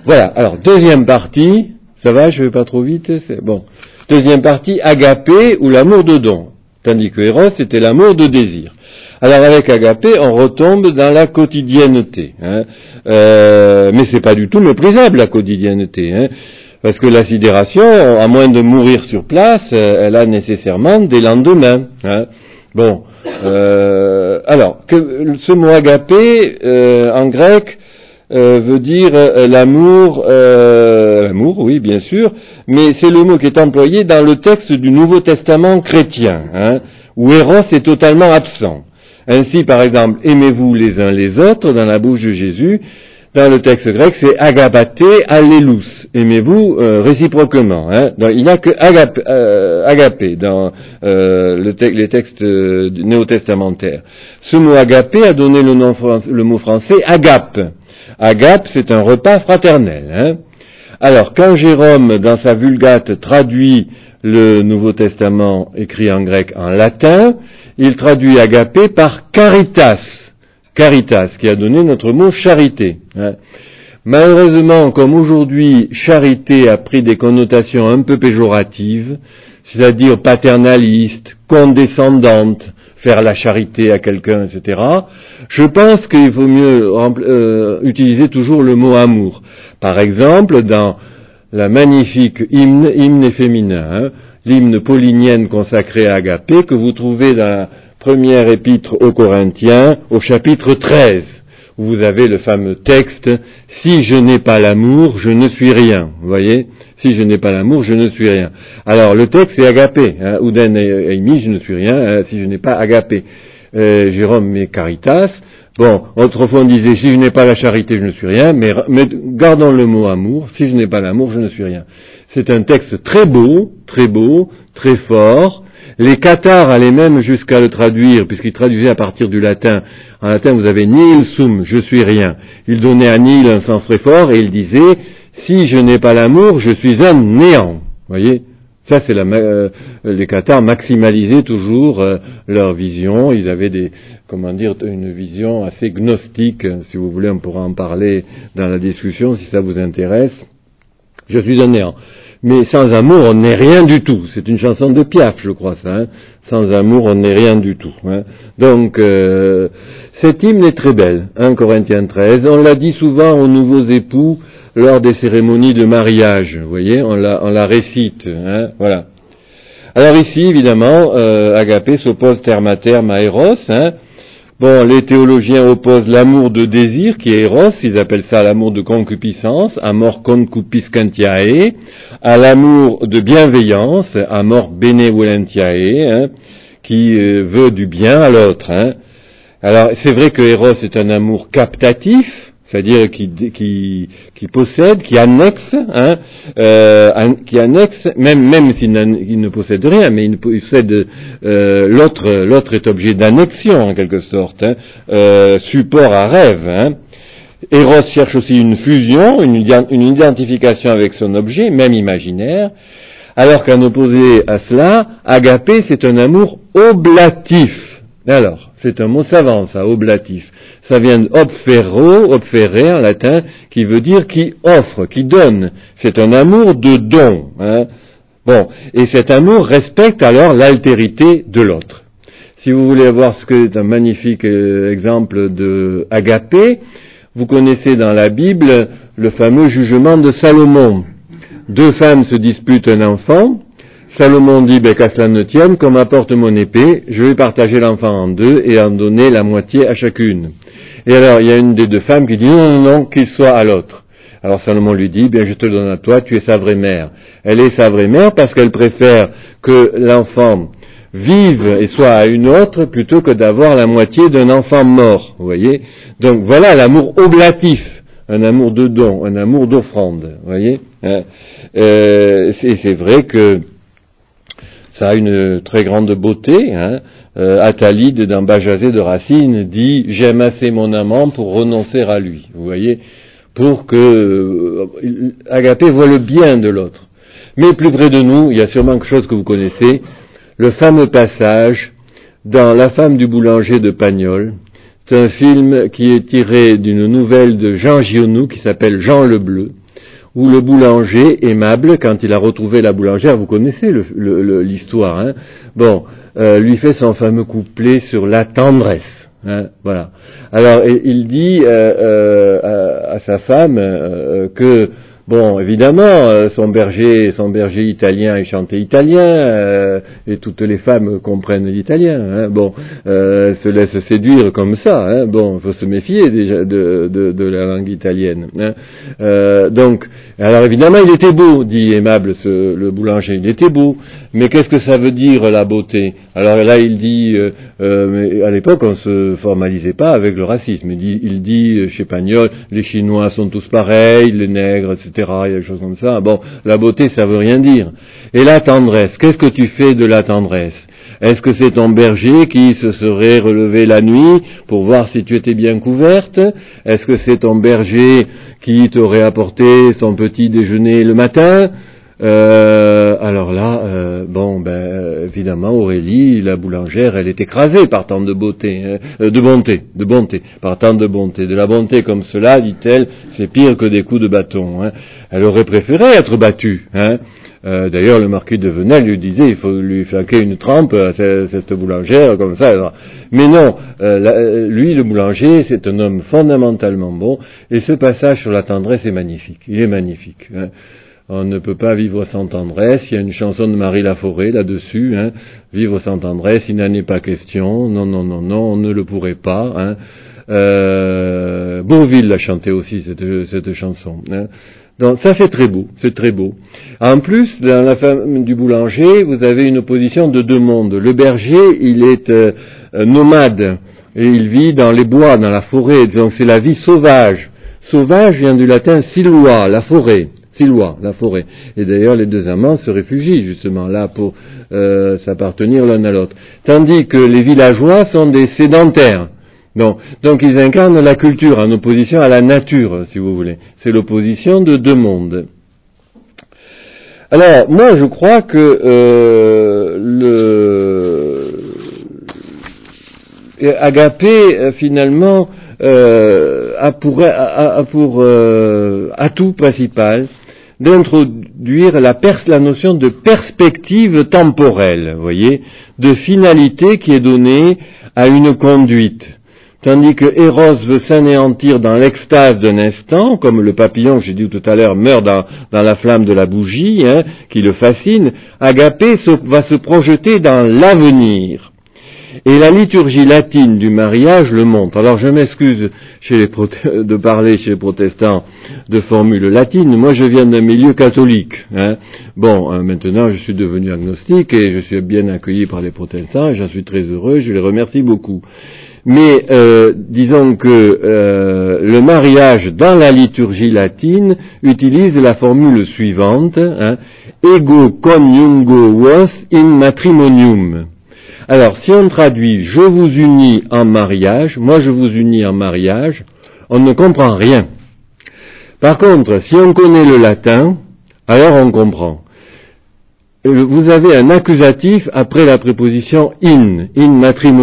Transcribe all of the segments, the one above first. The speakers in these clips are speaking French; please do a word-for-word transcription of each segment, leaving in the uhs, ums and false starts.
Voilà, alors deuxième partie, ça va, je vais pas trop vite, c'est bon. Deuxième partie, agapé ou l'amour de don, tandis que Eros c'était l'amour de désir. Alors avec agapé, on retombe dans la quotidienneté, hein. Euh, mais c'est pas du tout méprisable la quotidienneté, hein, parce que la sidération, à moins de mourir sur place, elle a nécessairement des lendemains, hein. Bon, euh, alors que ce mot agapé euh, en grec Euh, veut dire euh, l'amour, euh, l'amour, oui, bien sûr, mais c'est le mot qui est employé dans le texte du Nouveau Testament chrétien, hein, où Eros est totalement absent. Ainsi, par exemple, aimez-vous les uns les autres, dans la bouche de Jésus, dans le texte grec, c'est agapaté, allélous, aimez-vous euh, réciproquement. Hein. Donc, il n'y a que agapé, euh, agapé dans euh, le te- les textes euh, néo-testamentaires. Ce mot agapé a donné le, nom, le mot français agape. Agape, c'est un repas fraternel. Hein. Alors, quand Jérôme, dans sa Vulgate, traduit le Nouveau Testament écrit en grec en latin, il traduit agapé par caritas. Caritas, qui a donné notre mot charité. Hein. Malheureusement, comme aujourd'hui, charité a pris des connotations un peu péjoratives, c'est-à-dire paternaliste, condescendante, faire la charité à quelqu'un, et cetera. Je pense qu'il faut mieux euh, utiliser toujours le mot amour. Par exemple, dans la magnifique hymne, hymne féminin, hein, l'hymne paulinienne consacrée à Agapé, que vous trouvez dans la première épître aux Corinthiens, au chapitre treize, où vous avez le fameux texte « Si je n'ai pas l'amour, je ne suis rien ». Vous voyez ? Si je n'ai pas l'amour, je ne suis rien. Alors, le texte est agapé. Hein, Ouden et Aimi, je ne suis rien, hein, si je n'ai pas agapé. Euh, Jérôme, mais caritas. Bon, autrefois on disait, si je n'ai pas la charité, je ne suis rien, mais, mais gardons le mot amour. Si je n'ai pas l'amour, je ne suis rien. C'est un texte très beau, très beau, très fort. Les cathares allaient même jusqu'à le traduire, puisqu'ils traduisaient à partir du latin. En latin, vous avez nihil sum, je suis rien. Ils donnaient à nihil un sens très fort, et ils disaient, si je n'ai pas l'amour, je suis un néant. Vous voyez ? Ça, c'est la, euh, les cathares maximalisaient toujours euh, leur vision. Ils avaient des, comment dire, une vision assez gnostique. Si vous voulez, on pourra en parler dans la discussion si ça vous intéresse. Je suis un néant. Mais sans amour, on n'est rien du tout. C'est une chanson de Piaf, je crois, ça. Hein. Sans amour, on n'est rien du tout. Hein. Donc, euh, cette hymne est très belle, hein, Corinthiens treize. On l'a dit souvent aux nouveaux époux lors des cérémonies de mariage. Vous voyez, on la, on la récite. Hein, voilà. Alors ici, évidemment, euh, Agapé s'oppose terme à terme à Eros. Hein. Bon, les théologiens opposent l'amour de désir, qui est Eros, ils appellent ça l'amour de concupiscence, amor concupiscentiae, à l'amour de bienveillance, amor benevolentiae, hein, qui euh, veut du bien à l'autre. Hein. Alors, c'est vrai que Eros est un amour captatif, c'est-à-dire qui, qui, qui possède, qui annexe, hein, euh, qui annexe, même, même s'il ne possède rien, mais il possède euh, l'autre, l'autre est objet d'annexion en quelque sorte, hein, euh, support à rêve. Hein. Eros cherche aussi une fusion, une, une identification avec son objet, même imaginaire, alors qu'en opposé à cela, agapé c'est un amour oblatif. Alors, c'est un mot savant, ça, oblatif. Ça vient de obfero, obfere en latin, qui veut dire qui offre, qui donne. C'est un amour de don. Hein. Bon, et cet amour respecte alors l'altérité de l'autre. Si vous voulez voir ce que est un magnifique euh, exemple de agapé, vous connaissez dans la Bible le fameux jugement de Salomon. Deux femmes se disputent un enfant. Salomon dit, ben, qu'à cela ne tienne, qu'on m'apporte mon épée, je vais partager l'enfant en deux et en donner la moitié à chacune. Et alors, il y a une des deux femmes qui dit, non, non, non, qu'il soit à l'autre. Alors Salomon lui dit, bien, je te le donne à toi, tu es sa vraie mère. Elle est sa vraie mère parce qu'elle préfère que l'enfant vive et soit à une autre plutôt que d'avoir la moitié d'un enfant mort, vous voyez. Donc voilà l'amour oblatif, un amour de don, un amour d'offrande, vous voyez. Hein. Euh, c'est, c'est vrai que ça a une très grande beauté. Hein. Euh, Attalide, dans Bajazet de Racine, dit « J'aime assez mon amant pour renoncer à lui ». Vous voyez, pour que euh, Agapé voit le bien de l'autre. Mais plus près de nous, il y a sûrement quelque chose que vous connaissez, le fameux passage dans La femme du boulanger de Pagnol. C'est un film qui est tiré d'une nouvelle de Jean Gionou qui s'appelle Jean le Bleu. où le boulanger aimable, quand il a retrouvé la boulangère, vous connaissez le, le, le, l'histoire, hein, bon, euh, lui fait son fameux couplet sur la tendresse. Hein, voilà. Alors il dit euh, euh, à, à sa femme euh, que bon, évidemment, euh, son berger, son berger italien, il chantait italien, euh, et toutes les femmes comprennent l'italien. Hein, bon, euh, se laissent séduire comme ça. Hein, bon, il faut se méfier déjà de, de, de la langue italienne. Hein, euh, donc, alors évidemment, il était beau, dit aimable ce, le boulanger. Il était beau, mais qu'est-ce que ça veut dire la beauté? Alors là, il dit, euh, euh, mais à l'époque, on se formalisait pas avec le racisme. Il dit, il dit chez Pagnol, les Chinois sont tous pareils, les nègres, et cetera. Il y a des choses comme ça. Bon, la beauté, ça veut rien dire. Et la tendresse, qu'est-ce que tu fais de la tendresse? Est-ce que c'est ton berger qui se serait relevé la nuit pour voir si tu étais bien couverte? Est-ce que c'est ton berger qui t'aurait apporté son petit déjeuner le matin? Euh, alors là, euh, bon, ben évidemment, Aurélie, la boulangère, elle est écrasée par tant de beauté, euh, de bonté, de bonté, par tant de bonté, de la bonté comme cela, dit-elle, c'est pire que des coups de bâton. Hein. Elle aurait préféré être battue. Hein. Euh, d'ailleurs, le marquis de Venel lui disait, il faut lui flanquer une trempe à cette, cette boulangère comme ça. Mais non, euh, la, lui, le boulanger, c'est un homme fondamentalement bon, et ce passage sur la tendresse est magnifique. Il est magnifique. Hein. On ne peut pas vivre sans tendresse. Il y a une chanson de Marie Laforêt là-dessus. Hein. Vivre sans tendresse, il n'en est pas question. Non, non, non, non, on ne le pourrait pas. Hein. Euh, Bourvil l'a chanté aussi cette, cette chanson. Hein. Donc ça c'est très beau, c'est très beau. En plus, dans la femme du boulanger, vous avez une opposition de deux mondes. Le berger, il est euh, nomade et il vit dans les bois, dans la forêt. Donc c'est la vie sauvage. Sauvage vient du latin silua, la forêt. Silua, la forêt. Et d'ailleurs, les deux amants se réfugient justement là pour euh, s'appartenir l'un à l'autre. Tandis que les villageois sont des sédentaires. Bon, donc ils incarnent la culture en opposition à la nature, si vous voulez. C'est l'opposition de deux mondes. Alors, moi, je crois que euh, le Agapé, finalement, euh, a pour, a, a pour euh, atout principal d'introduire la, pers- la notion de perspective temporelle, vous voyez, de finalité qui est donnée à une conduite. Tandis que Eros veut s'anéantir dans l'extase d'un instant, comme le papillon que j'ai dit tout à l'heure meurt dans, dans la flamme de la bougie, hein, qui le fascine, Agapé se, va se projeter dans l'avenir. Et la liturgie latine du mariage le montre. Alors je m'excuse chez les prote- de parler chez les protestants de formules latines. Moi je viens d'un milieu catholique. Hein. Bon, euh, maintenant je suis devenu agnostique et je suis bien accueilli par les protestants et j'en suis très heureux, je les remercie beaucoup. Mais euh, disons que euh, le mariage dans la liturgie latine utilise la formule suivante, hein, ego coniungo vos in matrimonium. Alors, si on traduit « je vous unis en mariage », moi je vous unis en mariage, on ne comprend rien. Par contre, si on connaît le latin, alors on comprend. Vous avez un accusatif après la préposition « in », « in matrimonium »,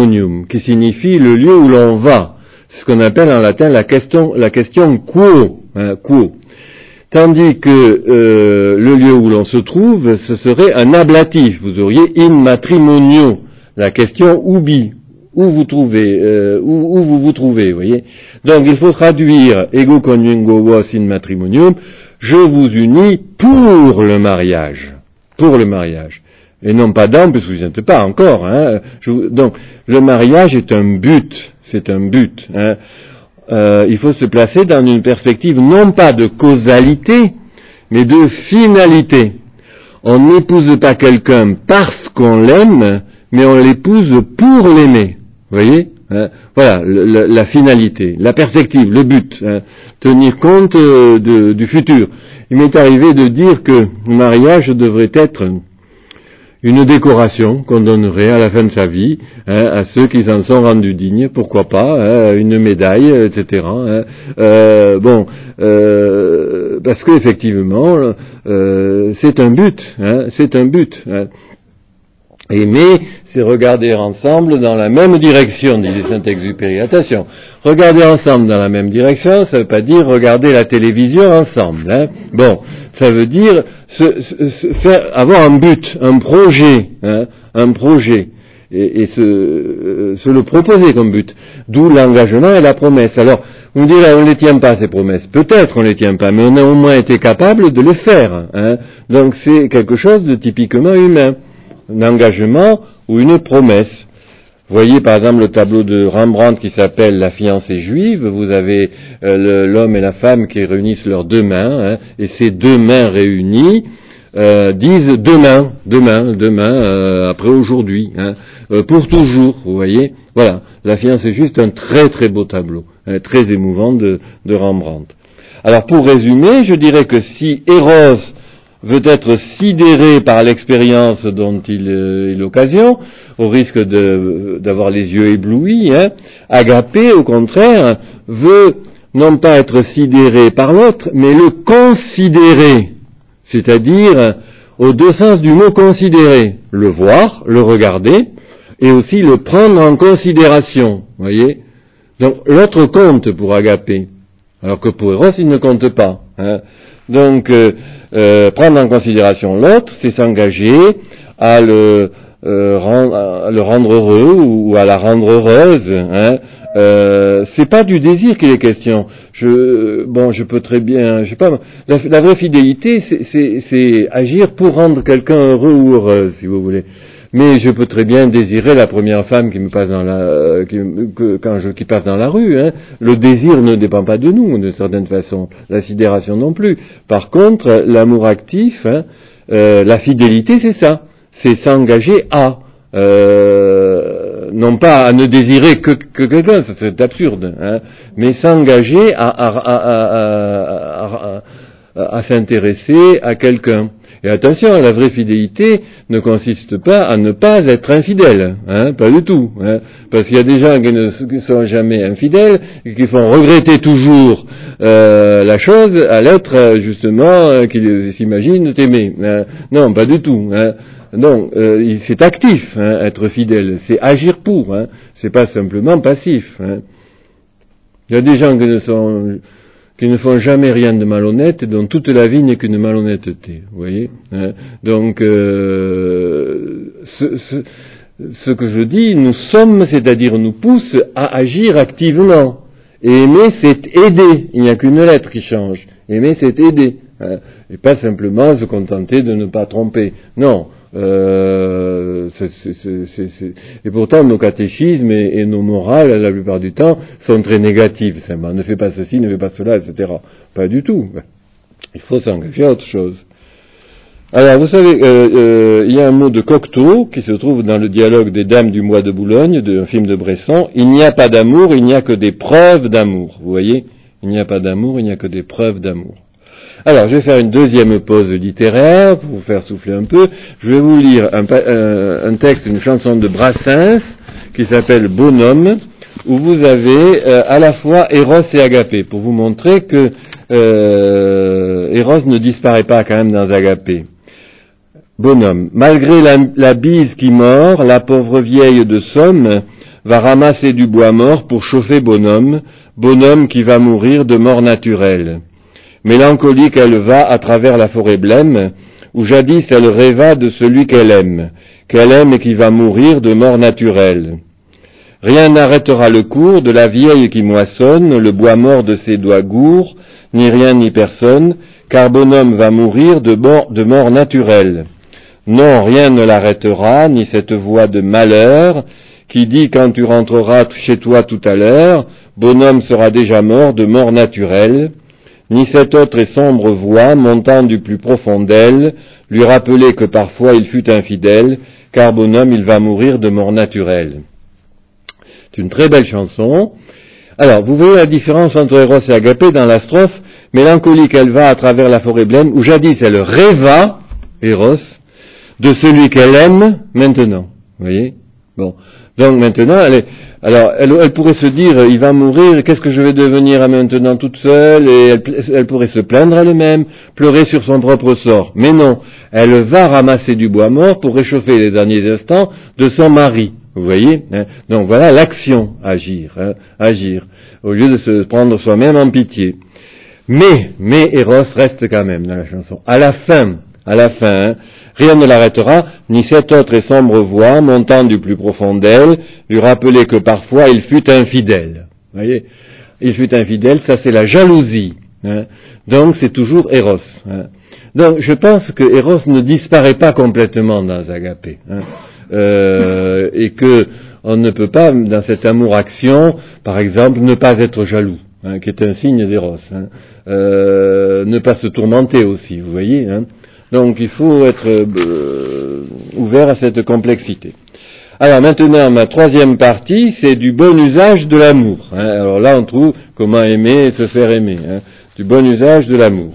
qui signifie le lieu où l'on va. C'est ce qu'on appelle en latin la question, la question « quo hein, », « quo ». Tandis que euh, le lieu où l'on se trouve, ce serait un ablatif. Vous auriez « in matrimonio ». La question ubi, où vous trouvez, euh, où, où vous vous trouvez, vous voyez. Donc il faut traduire ego coniungo vos in matrimonium, je vous unis pour le mariage, pour le mariage, et non pas dans, parce que vous n'êtes pas encore. Hein. Je, donc le mariage est un but, c'est un but. Hein. Euh, il faut se placer dans une perspective non pas de causalité, mais de finalité. On n'épouse pas quelqu'un parce qu'on l'aime, mais on l'épouse pour l'aimer, vous voyez hein. Voilà, le, le, la finalité, la perspective, le but, hein. Tenir compte euh, de, du futur. Il m'est arrivé de dire que le mariage devrait être une décoration qu'on donnerait à la fin de sa vie hein, à ceux qui s'en sont rendus dignes, pourquoi pas, hein, une médaille, et cetera. Hein. Euh, bon, euh, parce qu'effectivement, euh, c'est un but, hein, c'est un but. Hein. Aimer, c'est regarder ensemble dans la même direction, disait Saint-Exupéry. Attention, regarder ensemble dans la même direction, ça ne veut pas dire regarder la télévision ensemble. Hein. Bon, ça veut dire se, se, se faire avoir un but, un projet, hein, un projet, et, et se, euh, se le proposer comme but. D'où l'engagement et la promesse. Alors, vous me direz, on ne les tient pas ces promesses. Peut-être qu'on ne les tient pas, mais on a au moins été capable de les faire. Hein. Donc c'est quelque chose de typiquement humain. Un engagement ou une promesse. Vous voyez par exemple le tableau de Rembrandt qui s'appelle La fiancée juive, vous avez euh, le, l'homme et la femme qui réunissent leurs deux mains, hein, et ces deux mains réunies euh, disent demain, demain, demain, euh, après aujourd'hui, hein, euh, pour toujours, vous voyez. Voilà, La fiancée juive, c'est un très très beau tableau, hein, très émouvant de, de Rembrandt. Alors pour résumer, je dirais que si Eros veut être sidéré par l'expérience dont il est l'occasion, au risque de, d'avoir les yeux éblouis, hein, Agapé, au contraire, veut non pas être sidéré par l'autre, mais le considérer, c'est-à-dire aux deux sens du mot considérer, le voir, le regarder, et aussi le prendre en considération, voyez. Donc l'autre compte pour Agapé, alors que pour Eros, il ne compte pas. Hein. Donc, euh, euh, prendre en considération l'autre, c'est s'engager à le, euh, rend, à le rendre heureux ou à la rendre heureuse. Hein. Euh, c'est pas du désir qu'il est question. Je, bon, je peux très bien, je sais pas. La, la vraie fidélité, c'est, c'est, c'est agir pour rendre quelqu'un heureux ou heureuse, si vous voulez. Mais je peux très bien désirer la première femme qui me passe dans la, qui, que, quand je, qui passe dans la rue. Hein. Le désir ne dépend pas de nous, d'une certaine façon. La sidération non plus. Par contre, l'amour actif, hein, euh, la fidélité, c'est ça. C'est s'engager à, euh, non pas à ne désirer que, que quelqu'un, c'est absurde, hein, mais s'engager à, à, à, à, à, à, à s'intéresser à quelqu'un. Et attention, la vraie fidélité ne consiste pas à ne pas être infidèle, hein, pas du tout, hein, parce qu'il y a des gens qui ne sont jamais infidèles et qui font regretter toujours euh, la chose à l'être justement euh, qu'ils s'imaginent aimer. Hein. Non, pas du tout. Hein. Non, euh, c'est actif, hein, être fidèle, c'est agir pour, hein, c'est pas simplement passif. Hein. Il y a des gens qui ne sont qui ne font jamais rien de malhonnête et dont toute la vie n'est qu'une malhonnêteté, vous voyez. Hein. Donc, euh, ce, ce, ce que je dis, nous sommes, c'est-à-dire nous pousse à agir activement. Et aimer, c'est aider. Il n'y a qu'une lettre qui change. Aimer, c'est aider. Hein. Et pas simplement se contenter de ne pas tromper. Non. Euh, c'est, c'est, c'est, c'est, c'est... Et pourtant, nos catéchismes et, et nos morales, la plupart du temps, sont très négatives. C'est, ben, ne fais pas ceci, ne fais pas cela, et cetera. Pas du tout. Il faut s'engager à autre chose. Alors, vous savez, euh, euh, il y a un mot de Cocteau qui se trouve dans le dialogue des Dames du mois de Boulogne, d'un film de Bresson. Il n'y a pas d'amour, il n'y a que des preuves d'amour. Vous voyez? Il n'y a pas d'amour, il n'y a que des preuves d'amour. Alors, je vais faire une deuxième pause littéraire pour vous faire souffler un peu. Je vais vous lire un, euh, un texte, une chanson de Brassens qui s'appelle Bonhomme, où vous avez euh, à la fois Eros et Agapé, pour vous montrer que euh, Eros ne disparaît pas quand même dans Agapé. Bonhomme. Malgré la, la bise qui mord, la pauvre vieille de Somme va ramasser du bois mort pour chauffer Bonhomme, Bonhomme qui va mourir de mort naturelle. Mélancolique, elle va à travers la forêt blême, où jadis elle rêva de celui qu'elle aime, qu'elle aime et qui va mourir de mort naturelle. Rien n'arrêtera le cours de la vieille qui moissonne, le bois mort de ses doigts gourds, ni rien ni personne, car Bonhomme va mourir de mort, de mort naturelle. Non, rien ne l'arrêtera, ni cette voix de malheur, qui dit quand tu rentreras chez toi tout à l'heure, Bonhomme sera déjà mort de mort naturelle, ni cette autre et sombre voix, montant du plus profond d'elle, lui rappeler que parfois il fut infidèle, car Bonhomme il va mourir de mort naturelle. C'est une très belle chanson. Alors, vous voyez la différence entre Eros et Agapé dans la strophe, mélancolique elle va à travers la forêt blême, où jadis elle rêva, Eros, de celui qu'elle aime maintenant. Vous voyez? Bon. Donc maintenant, elle est, alors, elle, elle pourrait se dire, il va mourir, qu'est-ce que je vais devenir maintenant toute seule, et elle, elle pourrait se plaindre elle-même, pleurer sur son propre sort. Mais non, elle va ramasser du bois mort pour réchauffer les derniers instants de son mari. Vous voyez, hein? Donc voilà l'action, agir, hein, agir, au lieu de se prendre soi-même en pitié. Mais, mais Eros reste quand même dans la chanson. À la fin, à la fin, hein, rien ne l'arrêtera, ni cette autre et sombre voix, montant du plus profond d'elle, lui rappeler que parfois il fut infidèle. Vous voyez, il fut infidèle, ça c'est la jalousie. Hein. Donc c'est toujours Eros. Hein. Donc je pense que Eros ne disparaît pas complètement dans Agapé. Hein. Euh, et que on ne peut pas, dans cet amour-action, par exemple, ne pas être jaloux. Hein, qui est un signe d'Eros. Hein. Euh, ne pas se tourmenter aussi, vous voyez. Hein. Donc il faut être euh, ouvert à cette complexité. Alors maintenant, ma troisième partie, c'est du bon usage de l'amour. Hein. Alors là, on trouve comment aimer et se faire aimer. Hein. Du bon usage de l'amour.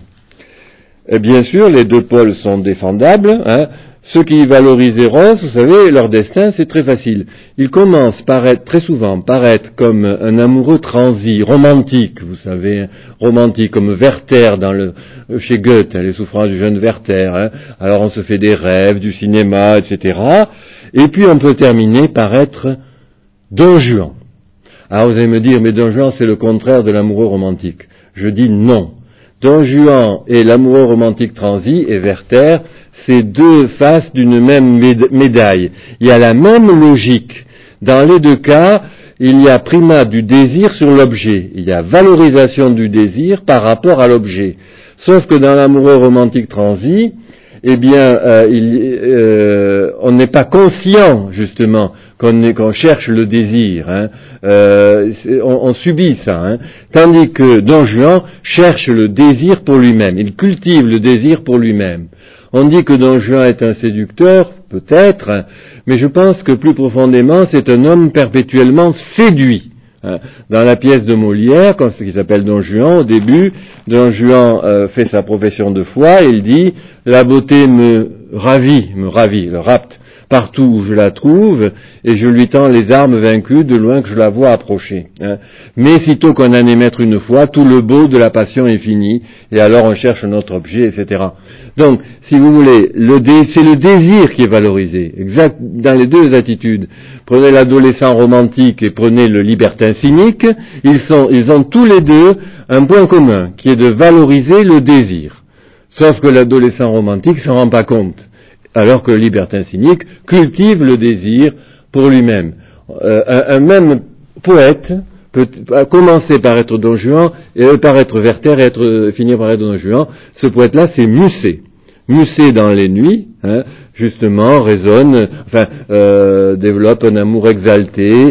Et bien sûr, les deux pôles sont défendables. Hein. Ceux qui valorisent Eros, vous savez, leur destin, c'est très facile. Ils commencent par être, très souvent, par être comme un amoureux transi, romantique, vous savez, hein, romantique, comme Werther dans le, chez Goethe, hein, les souffrances du jeune Werther. Hein. Alors on se fait des rêves, du cinéma, et cetera. Et puis on peut terminer par être Don Juan. Alors vous allez me dire, mais Don Juan, c'est le contraire de l'amoureux romantique. Je dis non. Don Juan et l'amoureux romantique transi et Werther, c'est deux faces d'une même médaille. Il y a la même logique. Dans les deux cas, il y a primat du désir sur l'objet. Il y a valorisation du désir par rapport à l'objet. Sauf que dans l'amoureux romantique transi, eh bien, euh, il, euh, on n'est pas conscient, justement, qu'on, est, qu'on cherche le désir. Hein. Euh, on, on subit ça. Hein. Tandis que Don Juan cherche le désir pour lui-même. Il cultive le désir pour lui-même. On dit que Don Juan est un séducteur, peut-être, hein, mais je pense que plus profondément, c'est un homme perpétuellement séduit. Dans la pièce de Molière, qui s'appelle Don Juan, au début, Don Juan euh, fait sa profession de foi et il dit « La beauté me ravit, me ravit, le rapte, partout où je la trouve, et je lui tends les armes vaincues de loin que je la vois approcher. Hein. Mais sitôt qu'on en émettre une fois, tout le beau de la passion est fini, et alors on cherche un autre objet, et cetera. Donc, si vous voulez, le dé, c'est le désir qui est valorisé, exact, dans les deux attitudes. Prenez l'adolescent romantique et prenez le libertin cynique, ils sont, ils ont tous les deux un point commun, qui est de valoriser le désir. Sauf que l'adolescent romantique s'en rend pas compte. Alors que le libertin cynique cultive le désir pour lui-même. Euh, un, un même poète peut commencer par être Don Juan, et par être Werther, et être, finir par être Don Juan. Ce poète-là, c'est Musset. Musset dans les nuits, hein, justement, raisonne, enfin, euh, développe un amour exalté,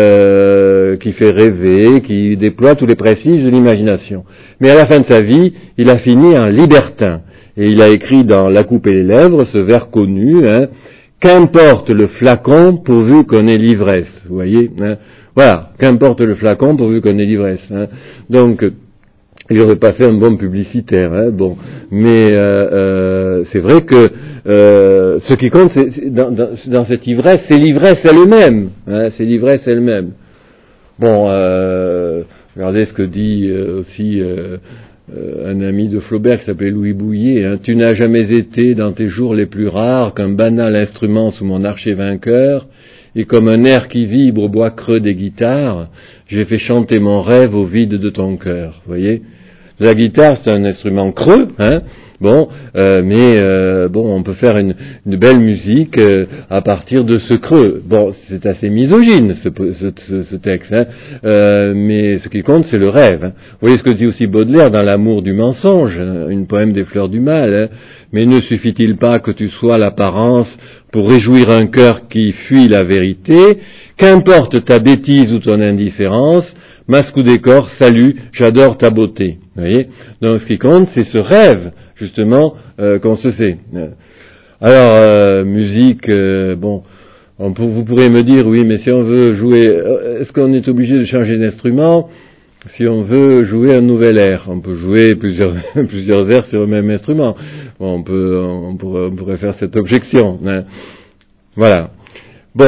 euh, qui fait rêver, qui déploie tous les précises de l'imagination. Mais à la fin de sa vie, il a fini en libertin. Et il a écrit dans La coupe et les lèvres ce vers connu, hein, qu'importe le flacon pourvu qu'on ait l'ivresse. Vous voyez, hein, voilà, qu'importe le flacon pourvu qu'on ait l'ivresse. Hein. Donc, il n'aurait pas fait un bon publicitaire, hein, bon. Mais euh, euh, c'est vrai que euh, ce qui compte, c'est, c'est dans, dans, dans cette ivresse, c'est l'ivresse elle-même. Hein, c'est l'ivresse elle-même. Bon, euh, regardez ce que dit euh, aussi. Euh, Euh, un ami de Flaubert qui s'appelait Louis Bouillet, hein, tu n'as jamais été dans tes jours les plus rares qu'un banal instrument sous mon archet vainqueur, et comme un air qui vibre au bois creux des guitares, j'ai fait chanter mon rêve au vide de ton cœur. Vous voyez, la guitare c'est un instrument creux, hein. Bon, euh, mais euh, bon, on peut faire une, une belle musique euh, à partir de ce creux. Bon, c'est assez misogyne ce, ce, ce texte, hein, euh, mais ce qui compte, c'est le rêve. Hein. Vous voyez ce que dit aussi Baudelaire dans L'amour du mensonge, hein, une poème des fleurs du mal. Hein. Mais ne suffit-il pas que tu sois l'apparence pour réjouir un cœur qui fuit la vérité? Qu'importe ta bêtise ou ton indifférence, masque ou décor, salut, j'adore ta beauté. Vous voyez? Donc ce qui compte, c'est ce rêve, justement, euh, qu'on se fait. Alors, euh, musique, euh, bon, on peut, vous pourrez me dire, oui, mais si on veut jouer, est-ce qu'on est obligé de changer d'instrument si on veut jouer un nouvel air? On peut jouer plusieurs, plusieurs airs sur le même instrument. Bon, on peut, on pourrait, on pourrait faire cette objection. Hein. Voilà. Bon.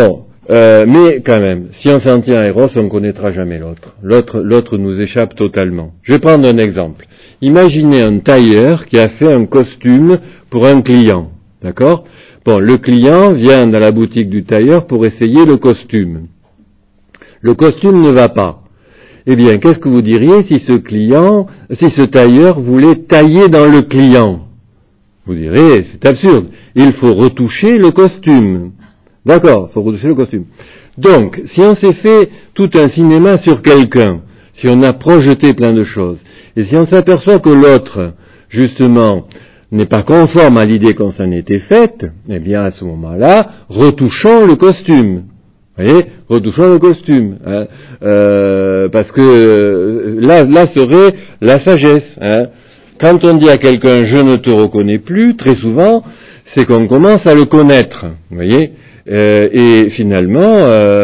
Euh, mais quand même, si on s'en tient à Eros, on ne connaîtra jamais l'autre. L'autre, l'autre nous échappe totalement. Je vais prendre un exemple. Imaginez un tailleur qui a fait un costume pour un client, d'accord? Bon, le client vient dans la boutique du tailleur pour essayer le costume. Le costume ne va pas. Eh bien, qu'est-ce que vous diriez si ce client, si ce tailleur voulait tailler dans le client? Vous direz, c'est absurde. Il faut retoucher le costume. D'accord, il faut retoucher le costume. Donc, si on s'est fait tout un cinéma sur quelqu'un, si on a projeté plein de choses, et si on s'aperçoit que l'autre, justement, n'est pas conforme à l'idée qu'on s'en était faite, eh bien, à ce moment-là, retouchons le costume. Vous voyez, retouchons le costume, hein, euh, parce que euh, là, là serait la sagesse. Hein. Quand on dit à quelqu'un « je ne te reconnais plus », très souvent, c'est qu'on commence à le connaître. Vous voyez. Euh, et finalement,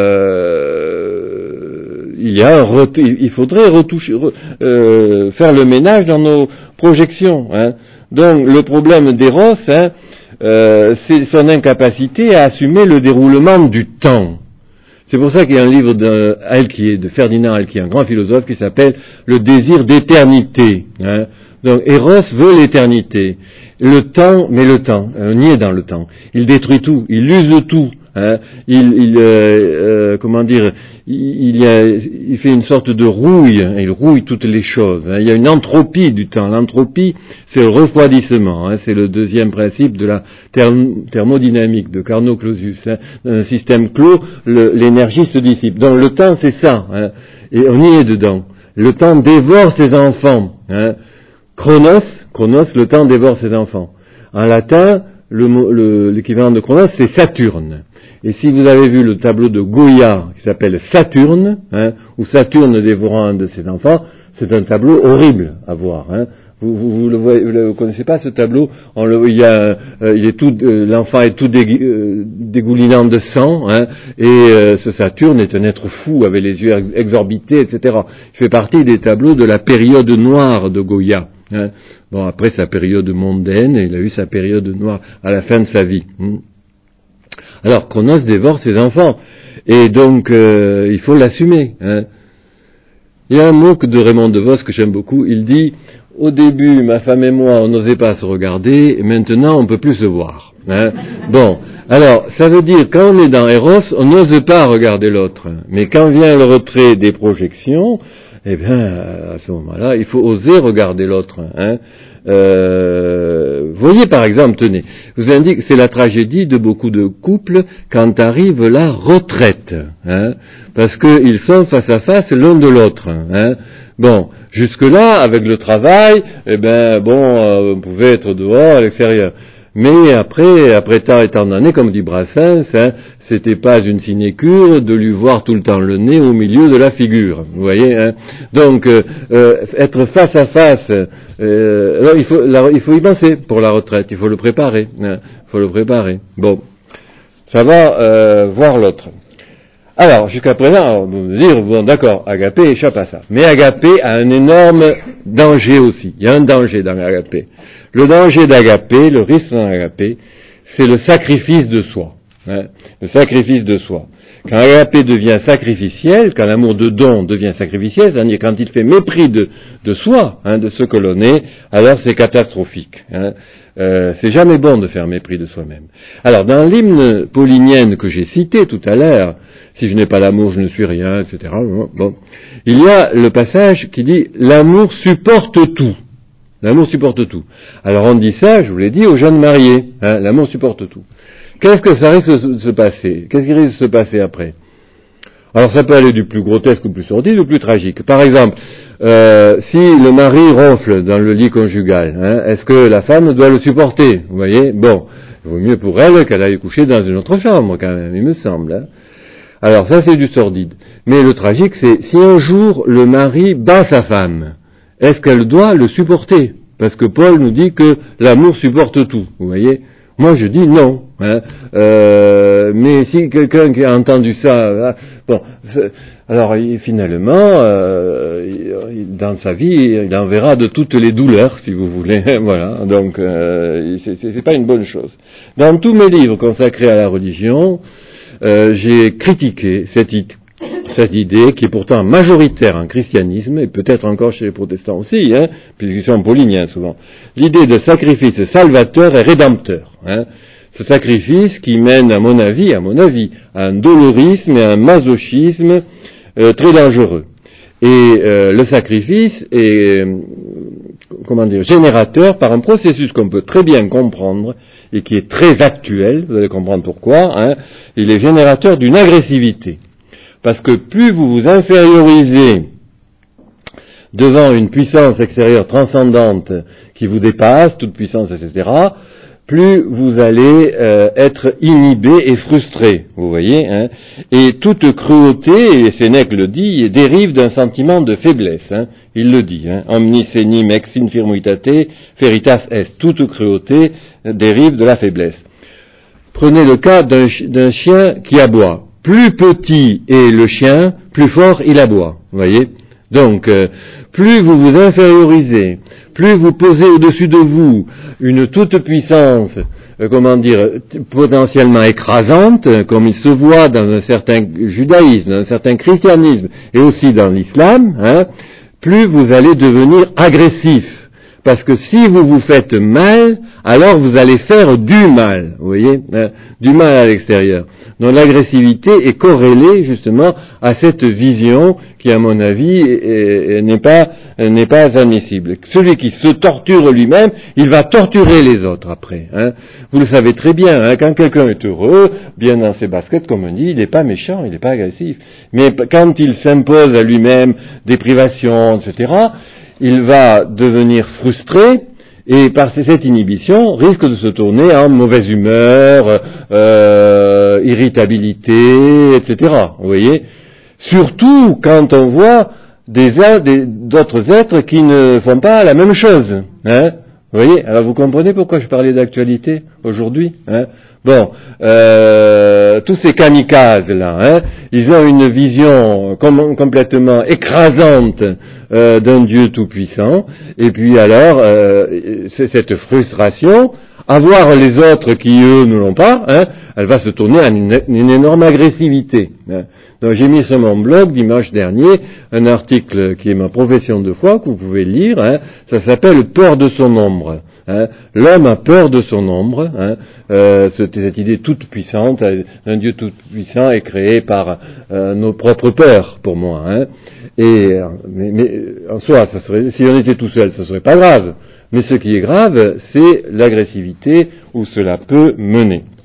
euh, il y a un ret- il faudrait retoucher, euh, faire le ménage dans nos projections. Hein. Donc, le problème d'Eros, hein, euh, c'est son incapacité à assumer le déroulement du temps. C'est pour ça qu'il y a un livre de, Alquier, de Ferdinand Alquier, un grand philosophe, qui s'appelle « Le désir d'éternité hein. ». Donc, Eros veut l'éternité. Le temps, mais le temps, on y est dans le temps. Il détruit tout, il use tout. Hein. Il, il euh, euh, comment dire, il, il, a, il fait une sorte de rouille. Il rouille toutes les choses. Hein. Il y a une entropie du temps. L'entropie, c'est le refroidissement. Hein. C'est le deuxième principe de la therm- thermodynamique de Carnot-Clausius. Hein. Dans un système clos, le, l'énergie se dissipe. Donc le temps, c'est ça. Hein. Et on y est dedans. Le temps dévore ses enfants. Hein. Chronos, Chronos, le temps dévore ses enfants. En latin, le, le, l'équivalent de Chronos, c'est Saturne. Et si vous avez vu le tableau de Goya, qui s'appelle Saturne, hein, ou Saturne dévorant un de ses enfants, c'est un tableau horrible à voir. Hein. Vous, vous, vous, le voyez, vous ne connaissez pas ce tableau? On le, il y a, euh, il est tout, euh, l'enfant est tout dég, euh, dégoulinant de sang, hein, et euh, ce Saturne est un être fou avec les yeux ex- exorbités, et cetera. Il fait partie des tableaux de la période noire de Goya. Hein. Bon, après sa période mondaine, il a eu sa période noire à la fin de sa vie. Hein. Alors, Chronos dévore ses enfants, et donc euh, il faut l'assumer. Hein. Il y a un mot de Raymond DeVos que j'aime beaucoup, il dit « Au début, ma femme et moi, on n'osait pas se regarder, et maintenant, on peut plus se voir. Hein. » Bon, alors, ça veut dire, quand on est dans Eros, on n'ose pas regarder l'autre. Mais quand vient le retrait des projections, eh bien, à ce moment-là, il faut oser regarder l'autre. Hein. Euh, voyez par exemple, tenez, je vous indique, c'est la tragédie de beaucoup de couples quand arrive la retraite, hein, parce qu'ils sont face à face l'un de l'autre. Hein. Bon, jusque-là, avec le travail, eh ben, bon, euh, on pouvait être dehors, à l'extérieur. Mais après, après tant et tant d'années, comme dit Brassens, hein, c'était pas une sinécure de lui voir tout le temps le nez au milieu de la figure. Vous voyez, hein. Donc, euh, euh, être face à face, euh, alors il faut, la, il faut y penser pour la retraite. Il faut le préparer. Hein, il faut le préparer. Bon, ça va euh, voir l'autre. Alors, jusqu'à présent, vous me dire, bon, d'accord, Agapé échappe à ça. Mais Agapé a un énorme danger aussi. Il y a un danger dans Agapé. Le danger d'Agapé, le risque dans Agapé, c'est le sacrifice de soi. Hein, le sacrifice de soi. Quand Agapé devient sacrificiel, quand l'amour de don devient sacrificiel, c'est-à-dire quand il fait mépris de, de soi, hein, de ce que l'on est, alors c'est catastrophique. Hein. Euh, c'est jamais bon de faire mépris de soi-même. Alors, dans l'hymne paulinienne que j'ai cité tout à l'heure, si je n'ai pas l'amour, je ne suis rien, et cetera. Bon, il y a le passage qui dit « l'amour supporte tout ». L'amour supporte tout. Alors on dit ça, je vous l'ai dit, aux jeunes mariés. Hein, l'amour supporte tout. Qu'est-ce que ça risque de se passer? Qu'est-ce qui risque de se passer après? Alors ça peut aller du plus grotesque au plus sordide, au plus tragique. Par exemple, euh, si le mari ronfle dans le lit conjugal, hein, est-ce que la femme doit le supporter? Vous voyez? Bon, il vaut mieux pour elle qu'elle aille coucher dans une autre chambre, quand même, il me semble. Hein. Alors ça, c'est du sordide. Mais le tragique, c'est si un jour le mari bat sa femme, est-ce qu'elle doit le supporter? Parce que Paul nous dit que l'amour supporte tout, vous voyez. Moi, je dis non. Hein. Euh, mais si quelqu'un qui a entendu ça, bon, alors il, finalement, euh, il, dans sa vie, il en verra de toutes les douleurs, si vous voulez. Voilà. Donc, euh, c'est, c'est pas une bonne chose. Dans tous mes livres consacrés à la religion, euh, j'ai critiqué cette idée. Cette idée, qui est pourtant majoritaire en christianisme, et peut-être encore chez les protestants aussi, hein, puisqu'ils sont pauliniens souvent, l'idée de sacrifice salvateur et rédempteur. Hein, ce sacrifice qui mène, à mon avis, à mon avis, à un dolorisme et à un masochisme euh, très dangereux. Et euh, le sacrifice est, euh, comment dire, générateur par un processus qu'on peut très bien comprendre, et qui est très actuel, vous allez comprendre pourquoi, hein, il est générateur d'une agressivité. Parce que plus vous vous infériorisez devant une puissance extérieure transcendante qui vous dépasse, toute puissance, et cetera, plus vous allez euh, être inhibé et frustré, vous voyez, hein. Et toute cruauté, et Sénèque le dit, dérive d'un sentiment de faiblesse, hein. Il le dit, hein. Omnis enim ex infirmitate feritas est. Toute cruauté dérive de la faiblesse. Prenez le cas d'un, d'un chien qui aboie. Plus petit est le chien, plus fort il aboie, vous voyez. Donc, euh, plus vous vous infériorisez, plus vous posez au-dessus de vous une toute-puissance, euh, comment dire, t- potentiellement écrasante, comme il se voit dans un certain judaïsme, dans un certain christianisme, et aussi dans l'islam, hein, plus vous allez devenir agressif. Parce que si vous vous faites mal, alors vous allez faire du mal, vous voyez, hein, du mal à l'extérieur. Donc l'agressivité est corrélée justement à cette vision qui, à mon avis, est, est, n'est pas n'est pas admissible. Celui qui se torture lui-même, il va torturer les autres après. Hein. Vous le savez très bien, hein, quand quelqu'un est heureux, bien dans ses baskets, comme on dit, il n'est pas méchant, il n'est pas agressif. Mais quand il s'impose à lui-même des privations, et cetera, il va devenir frustré, et par cette inhibition, risque de se tourner en mauvaise humeur, euh, irritabilité, et cetera. Vous voyez, surtout quand on voit des, des d'autres êtres qui ne font pas la même chose. Hein. Vous voyez, alors vous comprenez pourquoi je parlais d'actualité aujourd'hui, hein. Bon, euh, tous ces kamikazes là, hein, ils ont une vision com- complètement écrasante euh, d'un Dieu tout-puissant, et puis alors, euh, c'est cette frustration, à voir les autres qui eux ne l'ont pas, hein, elle va se tourner en une, une énorme agressivité. Hein. Donc j'ai mis sur mon blog dimanche dernier un article qui est ma profession de foi, que vous pouvez lire, hein, ça s'appelle « Peur de son ombre ». Hein. L'homme a peur de son ombre, hein. euh, cette, cette idée toute puissante, un Dieu tout puissant est créé par euh, nos propres peurs, pour moi. Hein. Et mais, mais en soi, ça serait, si on était tout seul, ça serait pas grave. Mais ce qui est grave, c'est l'agressivité où cela peut mener.